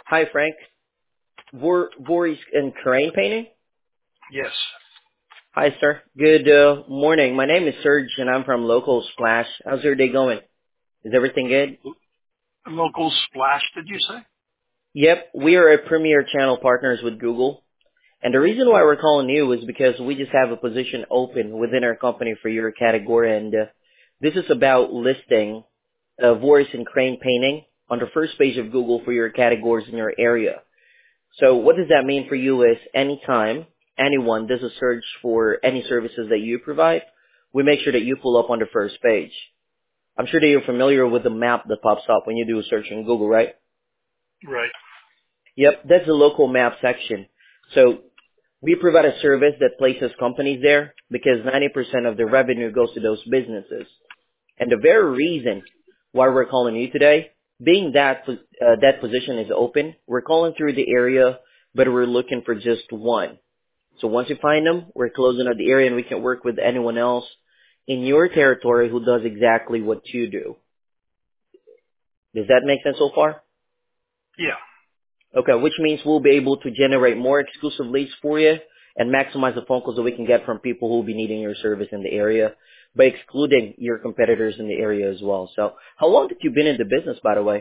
Hi, Frank. Voorhees and Crane Painting? Yes. Hi, sir. Good morning. My name is Serge, and I'm from Local Splash. How's your day going? Is everything good? Local Splash, did you say? Yep, we are a premier channel partners with Google. And the reason why we're calling you is because we just have a position open within our company for your category, and this is about listing Voorhees and Crane Painting on the first page of Google for your categories in your area. So what does that mean for you is anytime anyone does a search for any services that you provide, we make sure that you pull up on the first page. I'm sure that you're familiar with the map that pops up when you do a search in Google, right? Right. Yep, that's the local map section. So we provide a service that places companies there because 90% of the revenue goes to those businesses. And the very reason why we're calling you today, being that position is open, we're calling through the area, but we're looking for just one. So once you find them, we're closing out the area and we can work with anyone else in your territory who does exactly what you do. Does that make sense so far? Yeah. Okay, which means we'll be able to generate more exclusive leads for you and maximize the phone calls that we can get from people who will be needing your service in the area by excluding your competitors in the area as well. So how long have you been in the business, by the way?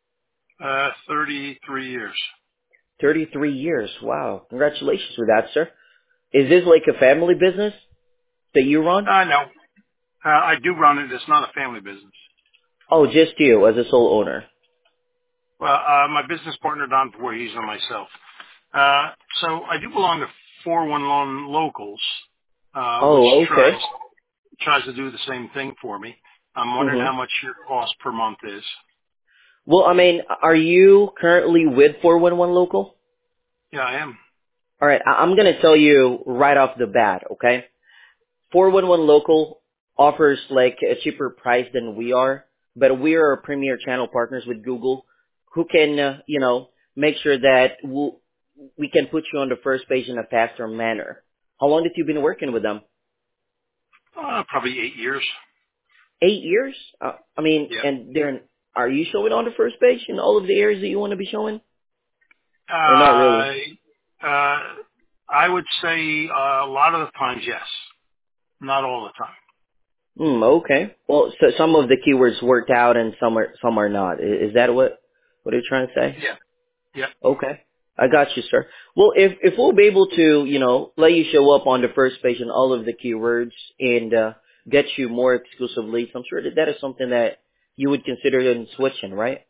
33 years. 33 years. Wow. Congratulations with that, sir. Is this like a family business that you run? No. I do run it. It's not a family business. Oh, just you as a sole owner. Well, my business partner, Don Voorhees, and myself. So I do belong to 411 Locals, which Oh, okay. tries to do the same thing for me. I'm wondering Mm-hmm. how much your cost per month is. Well, I mean, are you currently with 411 Local? Yeah, I am. All right, I'm going to tell you right off the bat, okay? 411 Local offers like a cheaper price than we are, but we are premier channel partners with Google who can, make sure that we can put you on the first page in a faster manner. How long have you been working with them? Probably 8 years. 8 years? I mean, Yeah. and are you showing on the first page in all of the areas that you want to be showing? Or not really? Uh, uh, I would say a lot of the times, yes. Not all the time. Okay. Well, so some of the keywords worked out and some are not. Is that what you're trying to say? Yeah. Yeah. Okay. I got you, sir. Well, if we'll be able to, let you show up on the first page in all of the keywords and get you more exclusive leads, I'm sure that is something that you would consider in switching, right?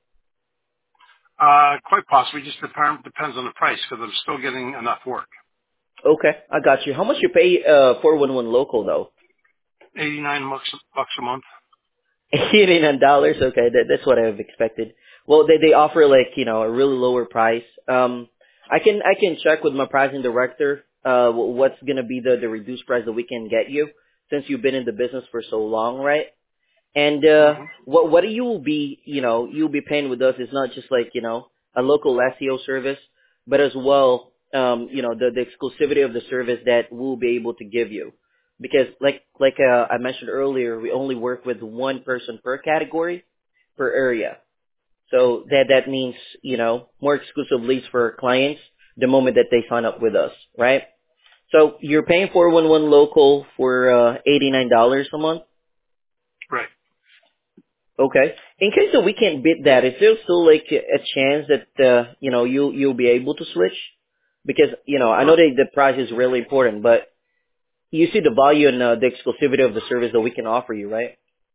Quite possibly. Just depends on the price because I'm still getting enough work. Okay, I got you. How much you pay 411 local though? 89 bucks a month. $89. Okay, that's what I've expected. Well, they offer like a really lower price. I can check with my pricing director. What's gonna be the reduced price that we can get you since you've been in the business for so long, right? And Hmm. what you will be you'll be paying with us is not just like a local SEO service, but as well the exclusivity of the service that we'll be able to give you. Because like I mentioned earlier, we only work with one person per category per area. So that means more exclusive leads for our clients the moment that they sign up with us, right? So you're paying 411 local for $89 a month. Right. Okay. In case that we can't beat that, is there still like a chance that you'll be able to switch? Because I know Well, that the price is really important, but you see the value and the exclusivity of the service that we can offer you, right?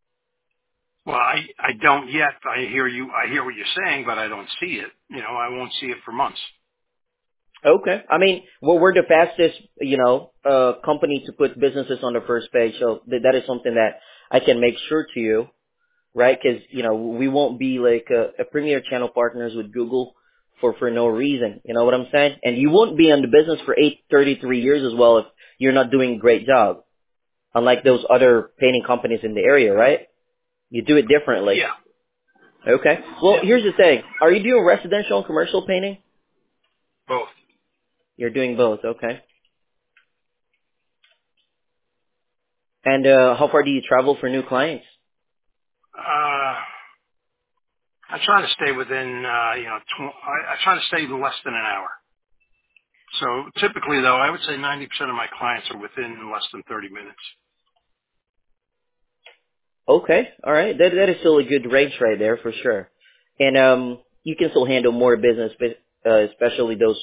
I don't yet. I hear you. I hear what you're saying, but I don't see it. I won't see it for months. Okay. I mean, we're the fastest company to put businesses on the first page, so that is something that I can make sure to you. Right? Because we won't be like a premier channel partners with Google for no reason. You know what I'm saying? And you won't be in the business for 33 years as well if you're not doing a great job. Unlike those other painting companies in the area, right? You do it differently. Yeah. Okay. Well, Yeah. here's the thing. Are you doing residential and commercial painting? Both. You're doing both. Okay. And how far do you travel for new clients? Uh, I try to stay within, I try to stay less than an hour. So typically, though, I would say 90% of my clients are within less than 30 minutes. Okay, all right. That is still a good range right there for sure. And you can still handle more business, especially those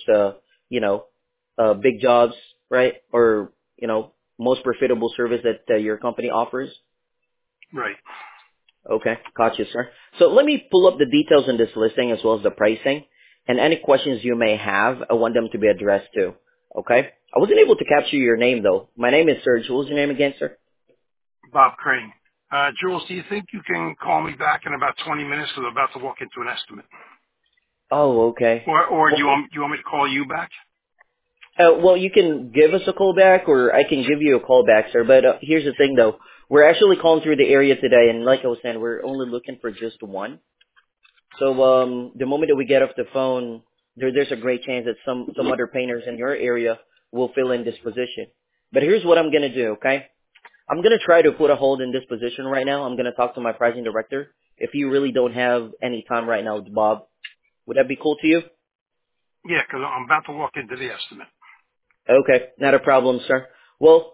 big jobs, right? Or most profitable service that your company offers. Right. Okay, gotcha, sir. So let me pull up the details in this listing as well as the pricing, and any questions you may have, I want them to be addressed too. Okay. I wasn't able to capture your name though. My name is Serge. What was your name again, sir? Bob Crane. Jules, do you think you can call me back in about 20 minutes because I'm about to walk into an estimate? Oh, okay. Or do you want me to call you back? Well, you can give us a call back, or I can give you a call back, sir. But here's the thing, though. We're actually calling through the area today, and like I was saying, we're only looking for just one. So the moment that we get off the phone, there's a great chance that some other painters in your area will fill in this position. But here's what I'm going to do, okay? I'm going to try to put a hold in this position right now. I'm going to talk to my pricing director. If you really don't have any time right now, Bob, would that be cool to you? Yeah, because I'm about to walk into the estimate. Okay, not a problem, sir. Well,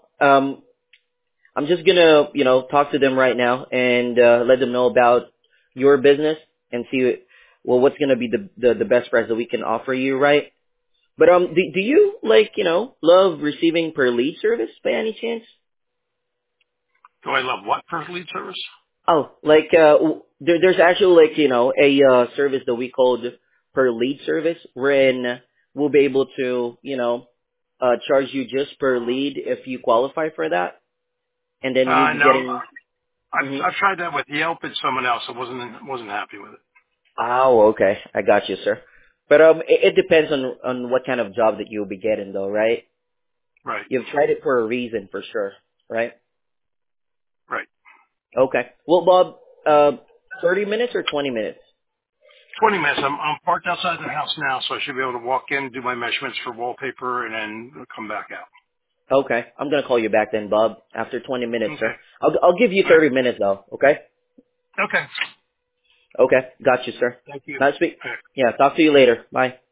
I'm just gonna, talk to them right now and let them know about your business and see, well, what's gonna be the best price that we can offer you, right? But do you love receiving per lead service by any chance? Do I love what for lead service? Oh, there's actually a service that we called per lead service, wherein we'll be able to charge you just per lead if you qualify for that, and then you'll be No. getting. Mhm. I've tried that with Yelp and someone else. I wasn't happy with it. Oh, okay. I got you, sir. But it depends on what kind of job that you'll be getting, though, right? Right. You've tried it for a reason, for sure, right? Right. Okay. Well, Bob, 30 minutes or 20 minutes? 20 minutes. I'm parked outside the house now, so I should be able to walk in, do my measurements for wallpaper, and then come back out. Okay. I'm gonna call you back then, Bob, after 20 minutes, Okay. sir. I'll give you 30 minutes though. Okay. Okay. Okay. Got you, sir. Thank you. Not speak. Okay. Yeah. Talk to you later. Bye.